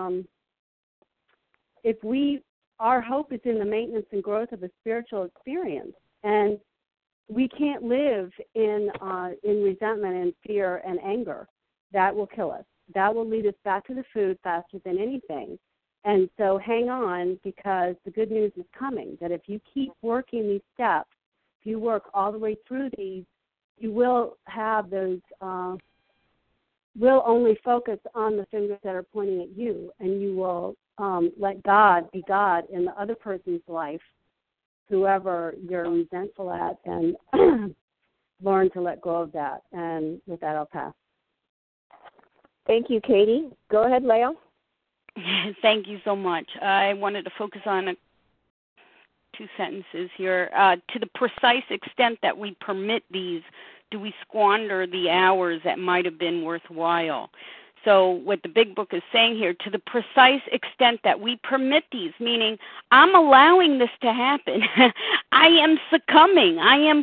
our hope is in the maintenance and growth of a spiritual experience, and we can't live in resentment and fear and anger. That will kill us. That will lead us back to the food faster than anything. And so hang on, because the good news is coming, that if you keep working these steps, if you work all the way through these, you will have those, will only focus on the fingers that are pointing at you, and you will let God be God in the other person's life, whoever you're resentful at, and learn to let go of that. And with that, I'll pass. Thank you, Katie. Go ahead, Leah. Thank you so much. I wanted to focus on 2 sentences here. To the precise extent that we permit these, do we squander the hours that might have been worthwhile? So what the big book is saying here, to the precise extent that we permit these, meaning I'm allowing this to happen. I am succumbing. I am,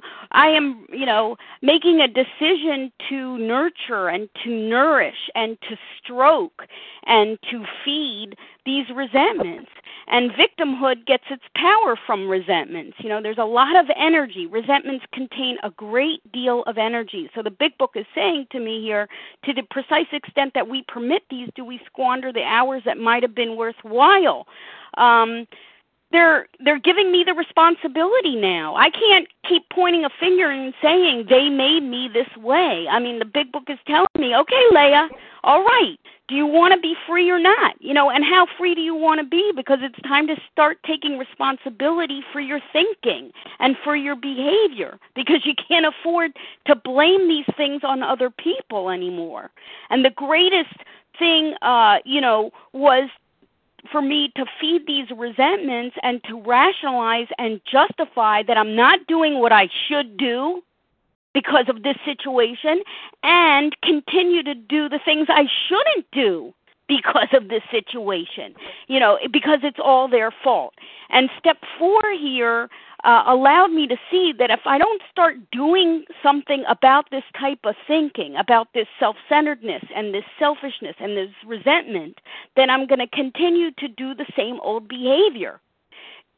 making a decision to nurture and to nourish and to stroke and to feed these resentments. And victimhood gets its power from resentments. There's a lot of energy. Resentments contain a great deal of energy. So the big book is saying to me here, to the precise extent that we permit these, do we squander the hours that might have been worthwhile? They're giving me the responsibility now. I can't keep pointing a finger and saying they made me this way. I mean, the big book is telling me, okay, Leah, all right, do you want to be free or not? And how free do you want to be? Because it's time to start taking responsibility for your thinking and for your behavior, because you can't afford to blame these things on other people anymore. And the greatest thing, was for me to feed these resentments and to rationalize and justify that I'm not doing what I should do because of this situation, and continue to do the things I shouldn't do because of this situation, because it's all their fault. And step 4 here allowed me to see that if I don't start doing something about this type of thinking, about this self-centeredness and this selfishness and this resentment, then I'm going to continue to do the same old behavior.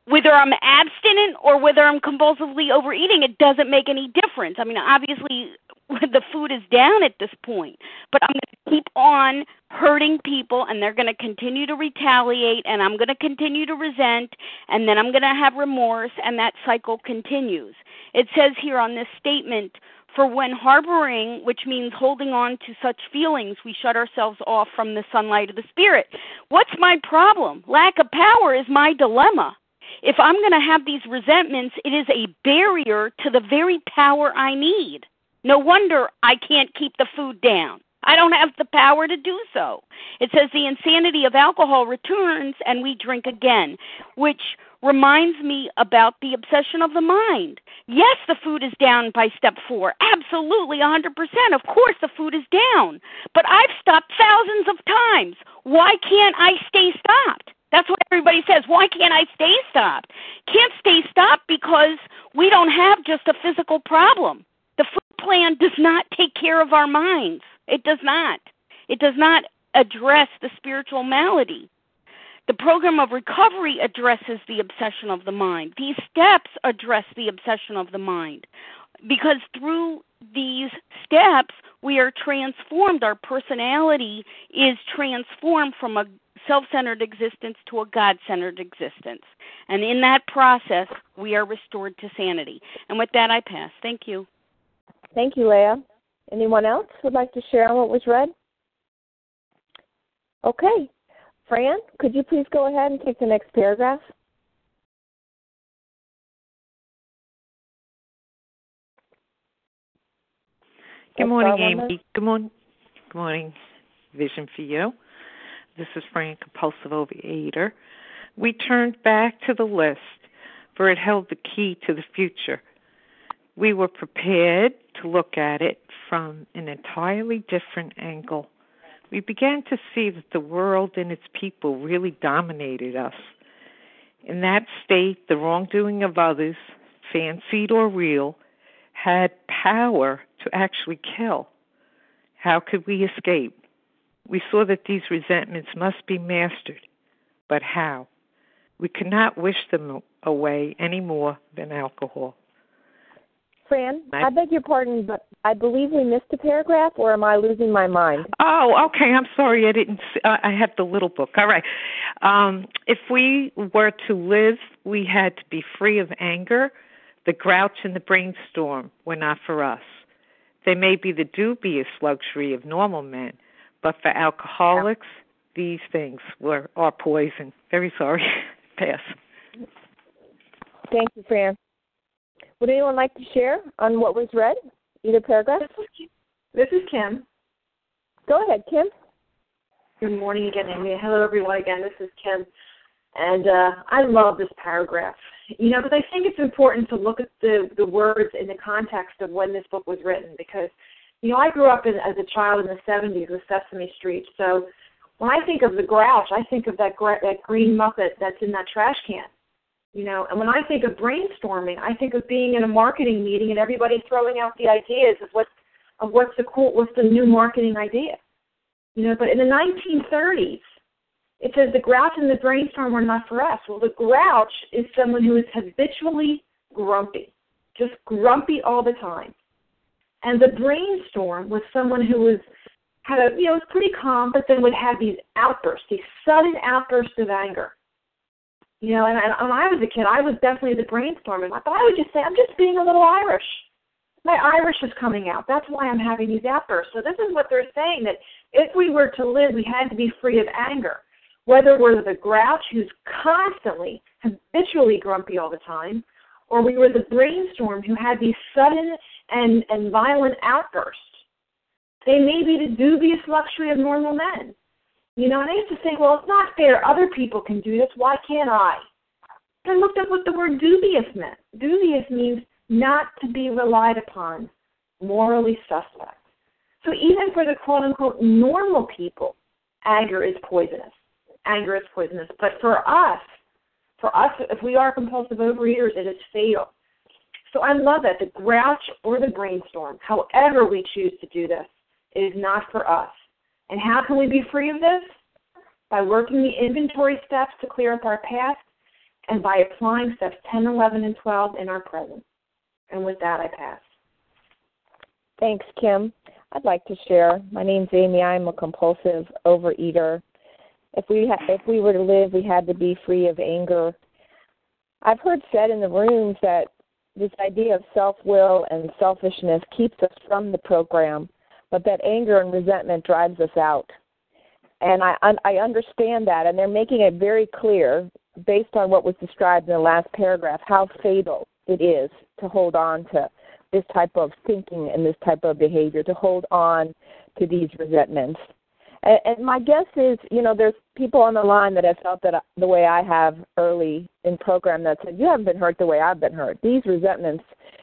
Whether I'm abstinent or whether I'm compulsively overeating, it doesn't make any difference. I mean, obviously, the food is down at this point, but I'm going to keep on hurting people, and they're going to continue to retaliate, and I'm going to continue to resent, and then I'm going to have remorse, and that cycle continues. It says here on this statement, for when harboring, which means holding on to such feelings, we shut ourselves off from the sunlight of the Spirit. What's my problem? Lack of power is my dilemma. If I'm going to have these resentments, it is a barrier to the very power I need. No wonder I can't keep the food down. I don't have the power to do so. It says the insanity of alcohol returns and we drink again, which reminds me about the obsession of the mind. Yes, the food is down by step 4. Absolutely, 100%. Of course the food is down. But I've stopped thousands of times. Why can't I stay stopped? That's what everybody says. Why can't I stay stopped? Can't stay stopped because we don't have just a physical problem. The food plan does not take care of our minds. It does not. It does not address the spiritual malady. The program of recovery addresses the obsession of the mind. These steps address the obsession of the mind because through these steps we are transformed. Our personality is transformed from a self-centered existence to a God-centered existence. And in that process, we are restored to sanity. And with that, I pass. Thank you. Thank you, Leah. Anyone else would like to share on what was read? Okay. Fran, could you please go ahead and take the next paragraph? Good morning, Amy. Good morning. Good morning, Vision for You. This is Fran, compulsive overeater. We turned back to the list, for it held the key to the future. We were prepared to look at it from an entirely different angle. We began to see that the world and its people really dominated us. In that state, the wrongdoing of others, fancied or real, had power to actually kill. How could we escape? We saw that these resentments must be mastered. But how? We could not wish them away any more than alcohol. Fran, I beg your pardon, but I believe we missed a paragraph, or am I losing my mind? Oh, okay. I'm sorry. I didn't. I had the little book. All right. If we were to live, we had to be free of anger. The grouch and the brainstorm were not for us. They may be the dubious luxury of normal men, but for alcoholics, these things are poison. Very sorry. Pass. Thank you, Fran. Would anyone like to share on what was read? Either paragraph? This is Kim. Go ahead, Kim. Good morning again, Amy. Hello, everyone again. This is Kim. And I love this paragraph. You know, because I think it's important to look at the words in the context of when this book was written because, you know, I grew up as a child in the 70s with Sesame Street. So when I think of the grouch, I think of that green Muppet that's in that trash can. You know, and when I think of brainstorming, I think of being in a marketing meeting and everybody throwing out the ideas of what's the new marketing idea. You know, but in the 1930s, it says the grouch and the brainstorm were not for us. Well, the grouch is someone who is habitually grumpy, just grumpy all the time. And the brainstorm was someone who was pretty calm, but then would have these outbursts, these sudden outbursts of anger. You know, and when I was a kid, I was definitely the brainstorming. But I would just say, I'm just being a little Irish. My Irish is coming out. That's why I'm having these outbursts. So this is what they're saying, that if we were to live, we had to be free of anger. Whether we're the grouch who's constantly, habitually grumpy all the time, or we were the brainstorm who had these sudden and violent outbursts. They may be the dubious luxury of normal men. You know, and I used to think, well, it's not fair. Other people can do this. Why can't I? I looked up what the word dubious meant. Dubious means not to be relied upon, morally suspect. So even for the quote-unquote normal people, anger is poisonous. Anger is poisonous. But for us, if we are compulsive overeaters, it is fatal. So I love that. The grouch or the brainstorm, however we choose to do this, is not for us. And how can we be free of this? By working the inventory steps to clear up our past and by applying steps 10, 11, and 12 in our present. And with that, I pass. Thanks, Kim. I'd like to share. My name's Amy. I'm a compulsive overeater. If we were to live, we had to be free of anger. I've heard said in the rooms that this idea of self-will and selfishness keeps us from the program, but that anger and resentment drives us out. And I understand that, and they're making it very clear, based on what was described in the last paragraph, how fatal it is to hold on to this type of thinking and this type of behavior, to hold on to these resentments. And my guess is, there's people on the line that have felt that the way I have early in program that said, you haven't been hurt the way I've been hurt. These resentments,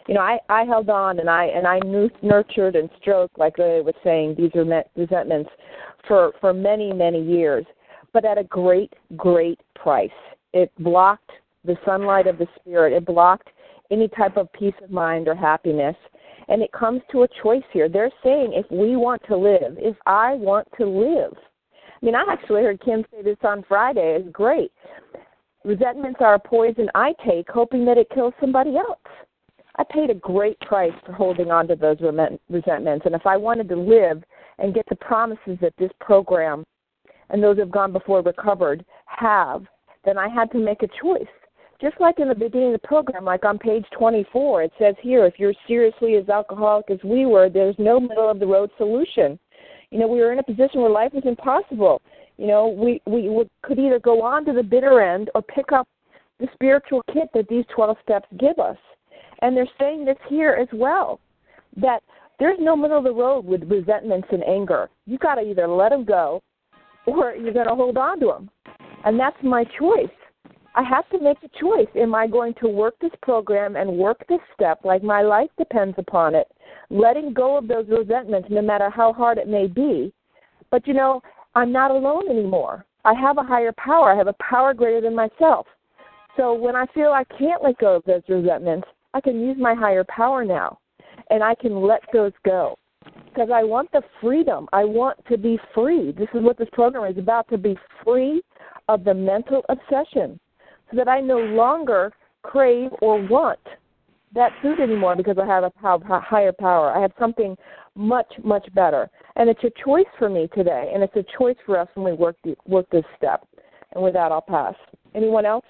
I held on and I nurtured and stroked, like Lily was saying, these resentments for many, many years, but at a great, great price. It blocked the sunlight of the spirit. It blocked any type of peace of mind or happiness. And it comes to a choice here. They're saying if we want to live, if I want to live. I actually heard Kim say this on Friday. It's great. Resentments are a poison I take, hoping that it kills somebody else. I paid a great price for holding on to those resentments. And if I wanted to live and get the promises that this program and those who have gone before recovered have, then I had to make a choice. Just like in the beginning of the program, like on page 24, it says here, if you're seriously as alcoholic as we were, there's no middle-of-the-road solution. We were in a position where life was impossible. We could either go on to the bitter end or pick up the spiritual kit that these 12 steps give us. And they're saying this here as well, that there's no middle of the road with resentments and anger. You've got to either let them go or you're going to hold on to them. And that's my choice. I have to make a choice. Am I going to work this program and work this step like my life depends upon it, letting go of those resentments no matter how hard it may be? But, I'm not alone anymore. I have a higher power. I have a power greater than myself. So when I feel I can't let go of those resentments, I can use my higher power now, and I can let those go. Because I want the freedom. I want to be free. This is what this program is about, to be free of the mental obsession, so that I no longer crave or want that food anymore because I have a higher power. I have something much, much better. And it's a choice for me today, and it's a choice for us when we work this step. And with that, I'll pass. Anyone else?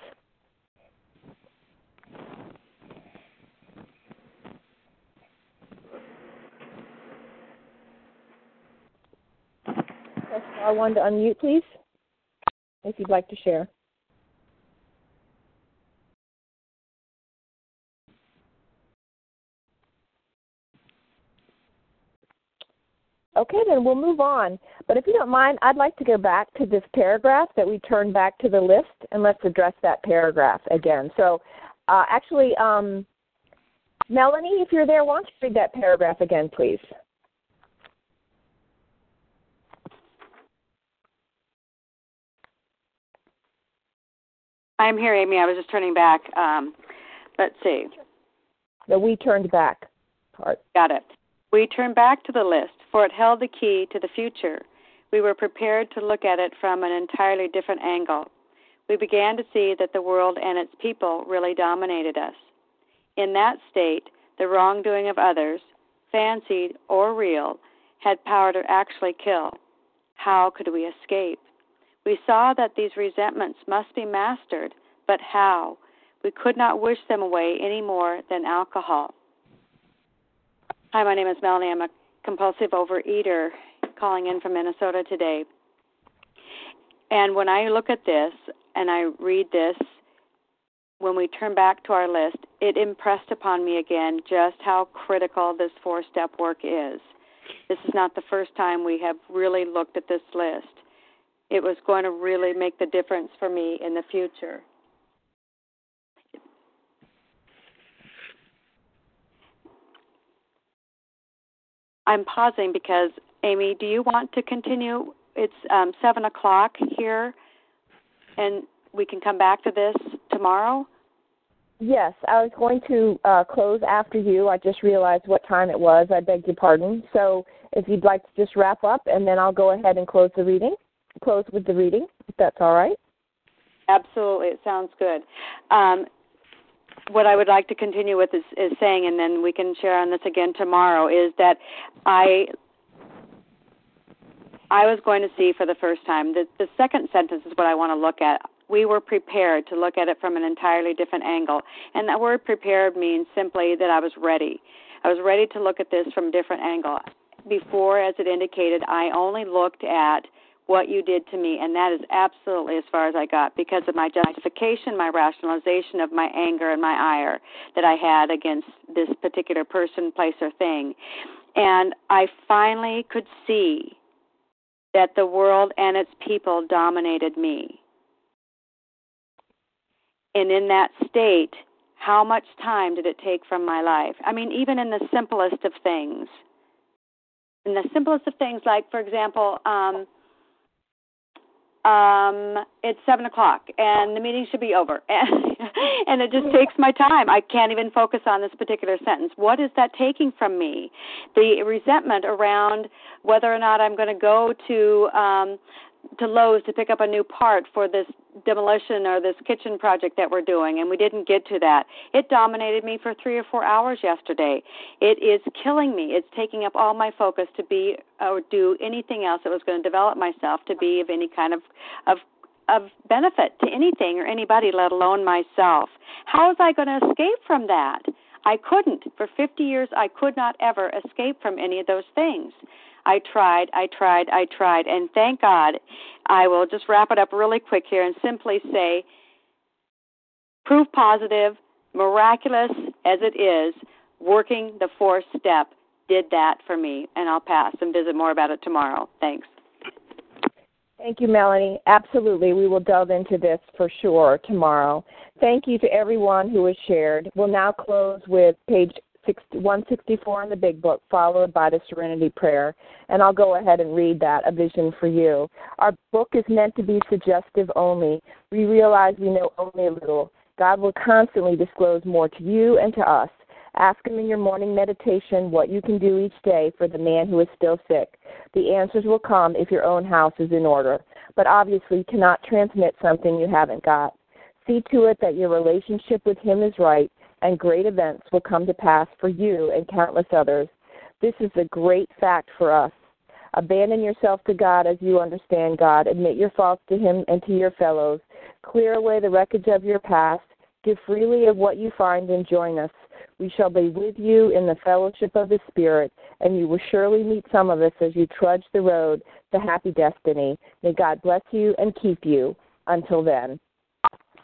Press star 1 to unmute, please, if you'd like to share. Okay, then we'll move on. But if you don't mind, I'd like to go back to this paragraph that we turned back to the list, and let's address that paragraph again. So Melanie, if you're there, why don't you read that paragraph again, please? I'm here, Amy. I was just turning back. Let's see. The we turned back part. Got it. We turned back to the list, for it held the key to the future. We were prepared to look at it from an entirely different angle. We began to see that the world and its people really dominated us. In that state, the wrongdoing of others, fancied or real, had power to actually kill. How could we escape? We saw that these resentments must be mastered, but how? We could not wish them away any more than alcohol. Hi, my name is Melanie. I'm a compulsive overeater calling in from Minnesota today. And when I look at this and I read this, when we turn back to our list, it impressed upon me again just how critical this 4-step work is. This is not the first time we have really looked at this list. It was going to really make the difference for me in the future. I'm pausing because, Amy, do you want to continue? It's 7 o'clock here, and we can come back to this tomorrow? Yes, I was going to close after you. I just realized what time it was. I beg your pardon. So if you'd like to just wrap up, and then I'll go ahead and close with the reading, if that's all right. Absolutely. It sounds good. What I would like to continue with is saying, and then we can share on this again tomorrow, is that I was going to see for the first time. The second sentence is what I want to look at. We were prepared to look at it from an entirely different angle. And that word prepared means simply that I was ready. I was ready to look at this from a different angle. Before, as it indicated, I only looked at what you did to me, and that is absolutely as far as I got because of my justification, my rationalization of my anger and my ire that I had against this particular person, place, or thing. And I finally could see that the world and its people dominated me. And in that state, how much time did it take from my life? I mean, even in the simplest of things. In the simplest of things, like, for example, it's 7 o'clock and the meeting should be over. And it just takes my time. I can't even focus on this particular sentence. What is that taking from me? The resentment around whether or not I'm going to go to Lowe's to pick up a new part for this demolition or this kitchen project that we're doing, and we didn't get to that. It dominated me for 3 or 4 hours yesterday. It is killing me. It's taking up all my focus to be or do anything else that was going to develop myself to be of any kind of benefit to anything or anybody, let alone myself. How was I going to escape from that? I couldn't. For 50 years, I could not ever escape from any of those things. I tried, and thank God, I will just wrap it up really quick here and simply say, proof positive, miraculous as it is, working the 4th step did that for me, and I'll pass and visit more about it tomorrow. Thanks. Thank you, Melanie. Absolutely. We will delve into this for sure tomorrow. Thank you to everyone who has shared. We'll now close with page 164 in the Big Book, followed by the Serenity Prayer. And I'll go ahead and read that, A Vision for You. Our book is meant to be suggestive only. We realize we know only a little. God will constantly disclose more to you and to us. Ask Him in your morning meditation what you can do each day for the man who is still sick. The answers will come if your own house is in order. But obviously you cannot transmit something you haven't got. See to it that your relationship with Him is right, and great events will come to pass for you and countless others. This is a great fact for us. Abandon yourself to God as you understand God. Admit your faults to Him and to your fellows. Clear away the wreckage of your past. Give freely of what you find and join us. We shall be with you in the fellowship of the Spirit, and you will surely meet some of us as you trudge the road to happy destiny. May God bless you and keep you. Until then.